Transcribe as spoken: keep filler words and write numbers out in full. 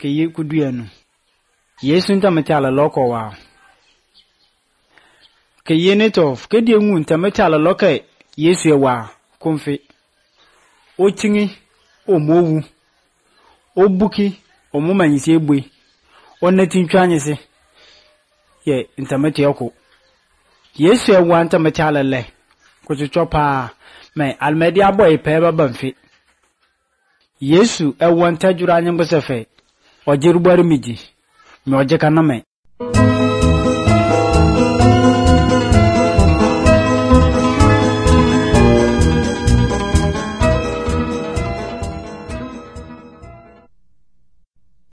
ke ye kuduanu Yesu ntametala loko wa ke ye netof ke die ngu ntametala loke Yesu wa konfe o tingi o mowu o buki o mumanyisi egbe o netintwanyese ye ntamete yako Yesu wa ntametala le ko chopa me almedia boy peba banfi Yesu e won tajura nyambo sefe o jerubar miji me o je kaname